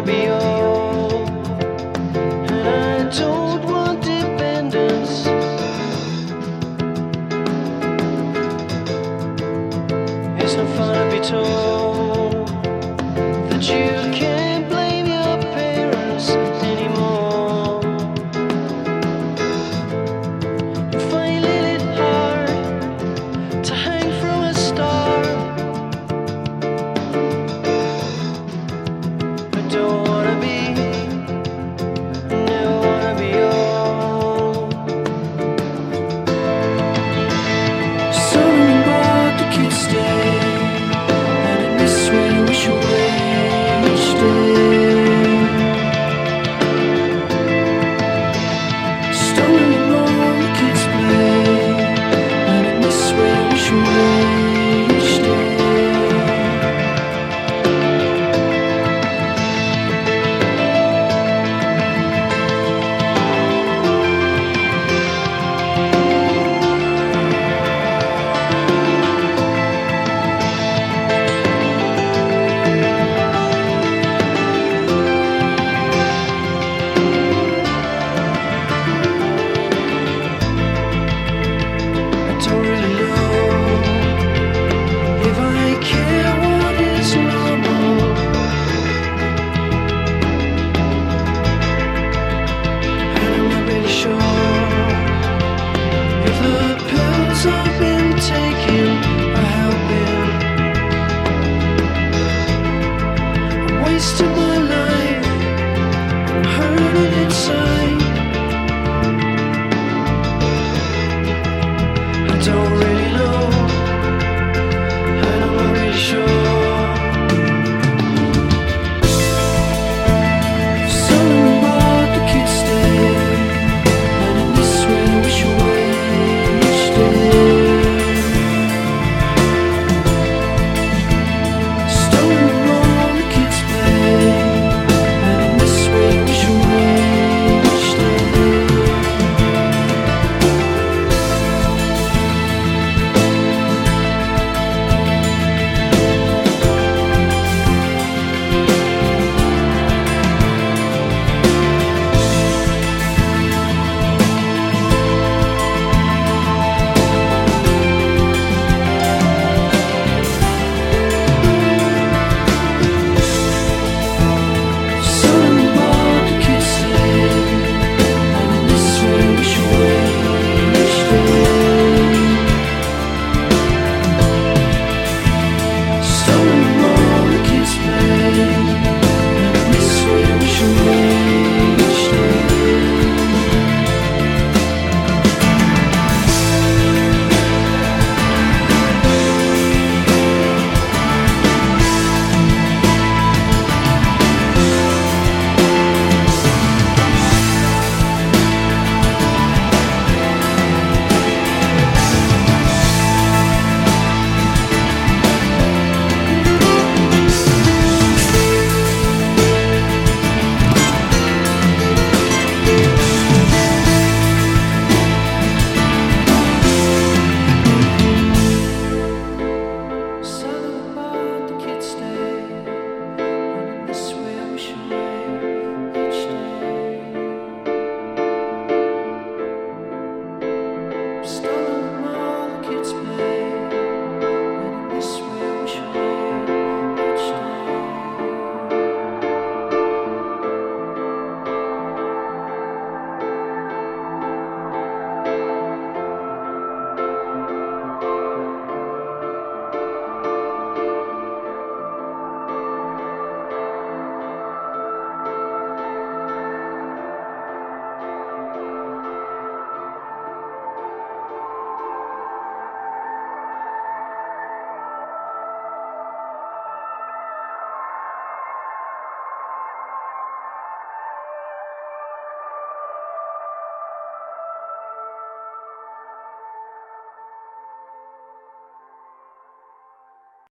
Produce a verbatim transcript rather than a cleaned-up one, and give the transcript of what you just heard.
wanna be old, and I don't want dependence. It's not fun to be told that you can't blame your parents anymore. I'm finding it hard to hang from a star. I don't wanna be, never wanna be old. Something about the kids stay, and in this way we should wait each day. Stumbling on the kids play, and in this way we should wait each day. I don't really know if I care what is normal. And I'm not really sure if the pills I've been taking are helping. I'm wasting